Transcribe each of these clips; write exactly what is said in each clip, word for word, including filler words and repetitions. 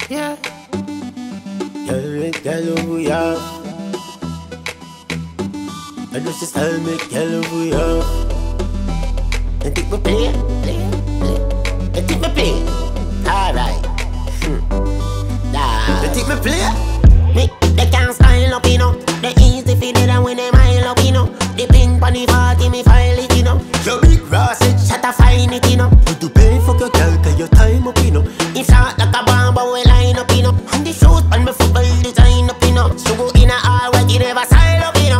Yeah. Girl, girl over ya. I just this time make girl over ya. And take my play, play, play. And take my play. Alright. Hmm. Nah. And take my play. Me, they can't style up, you know. They easy for it and when they mile up, you know. The pin pon the party, me file it, you know. Your big grass, it shut a fine it, you know. But to pay for your girl, cause your time up, you know. If shot like a bomb, but we line up, you know. And the shoes on me football design up, you know. So go in a all where you never style up, you know.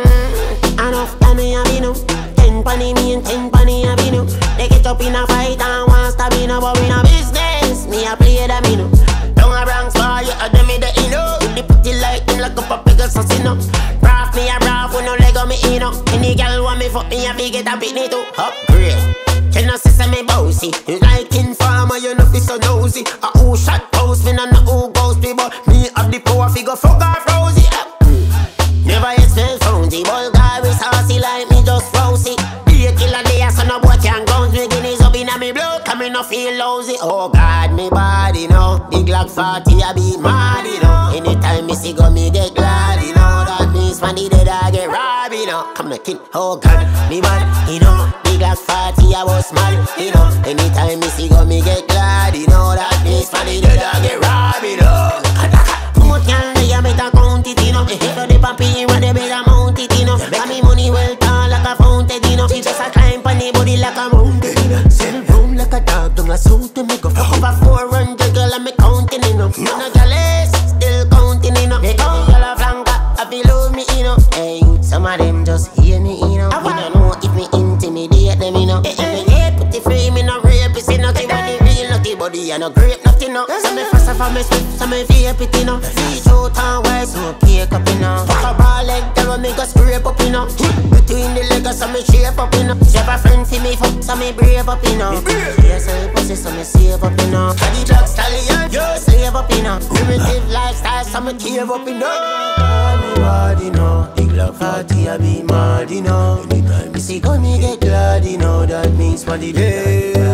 Mm. Enough time me have, you know. Ten penny me and ten penny have, you know. They get up in a fight and want stab, you know. But in a business, me a play them, you know. Down a Bronx bar, you a them me the, you know. They put it like them like up a bigger sauce, you know. Braff me a braff with no leg on me, you know. Any girl want me fuck me, I fi get a bit too. Upgrade. Can you see say me bossy? You like informer, you know fi so nosy. A who shot post, me no know who goes to, but me have the power fi go fuck off Rosie. Mm. Never expect phonesy, Bulgari saucy like me just frozy. Be a killer day, so no boy can go. Me guineas up inna me blood, come me no feel lousy. Oh God, me body no. Big like forty, I be mad, you know. Anytime me see go, me get glad, you know. That means when the dead I get robbed, you know. Come the king, oh God, me mad, you know. Big like forty, I was mad, you know. Anytime me see go, me get glad, you know. That means when the dead I get robbed, you know. More can they make a count it, you know. So the papi when they better mount it, you know. Got me money well tall like a fountain, you know. She just a climb on the body like a mountain, you know. Sell room like a dog, don't a suit to me go. Fuck up a four hundred girl and me counting, you know. Man a girl is still counting, you know. They count girl a flanker, I feel love me, you know. Hey, some of them just hear me, you know. We don't know if me intimidate them, you know. If me hate put the frame in a rape, it's nothing when the real nutty body and no grape nothing, no. Some me fuss off me sweat, some me vape it, you know. Reach out and wear so cake up, you know. Fuck a ball leg, tell me go scrape up, you know. Between the legs, some me shape up, you know. She have a friend for me, fuck, some me brave up, you know. Yes, I pussy, some me save up, you know. Caddy drug stallion, yo, slave up, you know. Primitive lifestyle, some me cave up, you know. Me body, you know. Big love party, I be mad, you know. Anytime you see go, me get glad, you know. That means what it is.